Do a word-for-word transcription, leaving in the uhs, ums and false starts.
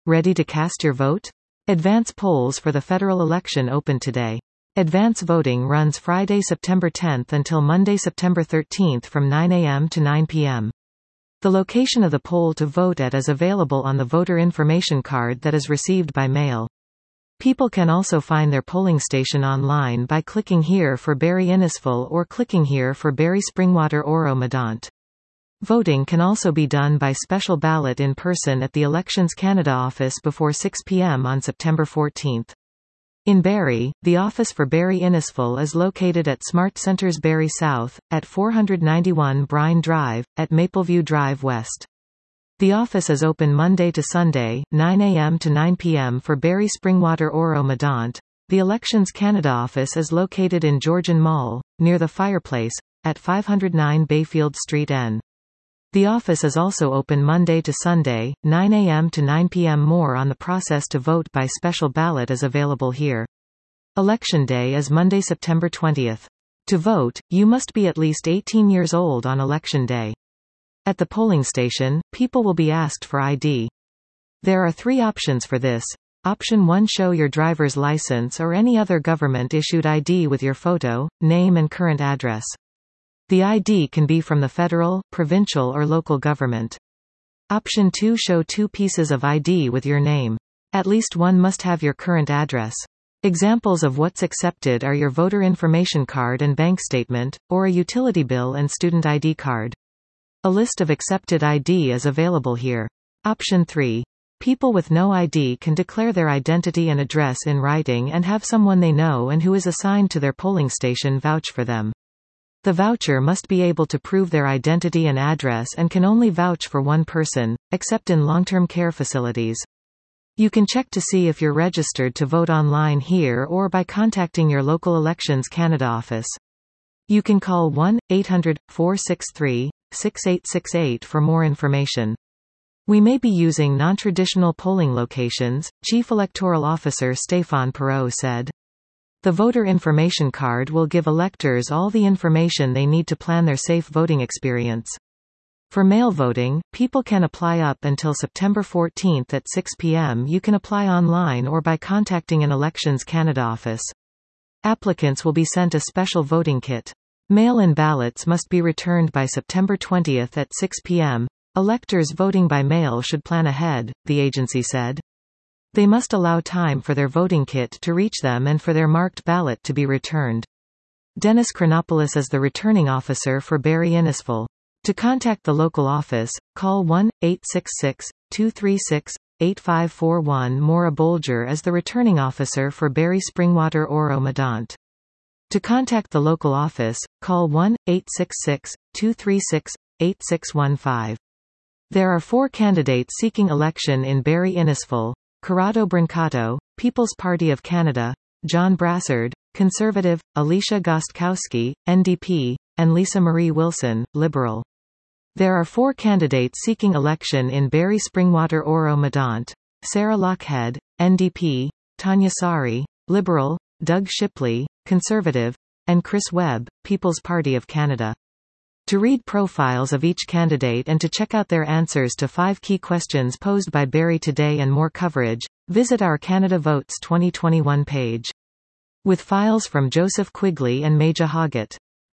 Ready to cast your vote? Advance polls for the federal election open today. Advance voting runs Friday, September tenth until Monday, September thirteenth from nine a m to nine p m The location of the poll to vote at is available on the voter information card that is received by mail. People can also find their polling station online by clicking here for Barrie Innisfil or clicking here for Barrie Springwater Oro Medonte. Voting can also be done by special ballot in person at the Elections Canada office before six p m on September fourteenth. In Barrie, the office for Barrie Innisfil is located at Smart Centres Barrie South, at four ninety-one Brine Drive, at Mapleview Drive West. The office is open Monday to Sunday, nine a m to nine p m for Barrie Springwater Oro Medonte. The Elections Canada office is located in Georgian Mall, near the fireplace, at five oh nine Bayfield Street N. The office is also open Monday to Sunday, nine a m to nine p m More on the process to vote by special ballot is available here. Election Day is Monday, September twentieth. To vote, you must be at least eighteen years old on Election Day. At the polling station, people will be asked for I D. There are three options for this. Option one: show your driver's license or any other government-issued I D with your photo, name and current address. The I D can be from the federal, provincial or local government. Option two: show two pieces of I D with your name. At least one must have your current address. Examples of what's accepted are your voter information card and bank statement, or a utility bill and student I D card. A list of accepted I D is available here. Option three. People with no I D can declare their identity and address in writing and have someone they know and who is assigned to their polling station vouch for them. The voucher must be able to prove their identity and address and can only vouch for one person, except in long-term care facilities. You can check to see if you're registered to vote online here or by contacting your local Elections Canada office. You can call one eight hundred, four six three, six eight six eight for more information. We may be using non-traditional polling locations, Chief Electoral Officer Stéphane Perreault said. The voter information card will give electors all the information they need to plan their safe voting experience. For mail voting, people can apply up until September fourteenth at six p m You can apply online or by contacting an Elections Canada office. Applicants will be sent a special voting kit. Mail-in ballots must be returned by September twentieth at six p m Electors voting by mail should plan ahead, the agency said. They must allow time for their voting kit to reach them and for their marked ballot to be returned. Dennis Chronopoulos is the returning officer for Barrie Innisfil. To contact the local office, call one eight six six, two three six, eight five four one. Maura Bolger is the returning officer for Barrie Springwater Oro Medonte. To contact the local office, call one eight six six, two three six, eight six one five. There are four candidates seeking election in Barrie Innisfil: Corrado Brancato, People's Party of Canada; John Brassard, Conservative; Alicia Gostkowski, N D P; and Lisa Marie Wilson, Liberal. There are four candidates seeking election in Barrie Springwater Oro Medonte: Sarah Lochhead, N D P; Tanya Sari, Liberal; Doug Shipley, Conservative; and Chris Webb, People's Party of Canada. To read profiles of each candidate and to check out their answers to five key questions posed by Barrie Today and more coverage, visit our Canada Votes twenty twenty-one page. With files from Joseph Quigley and Maja Hoggett.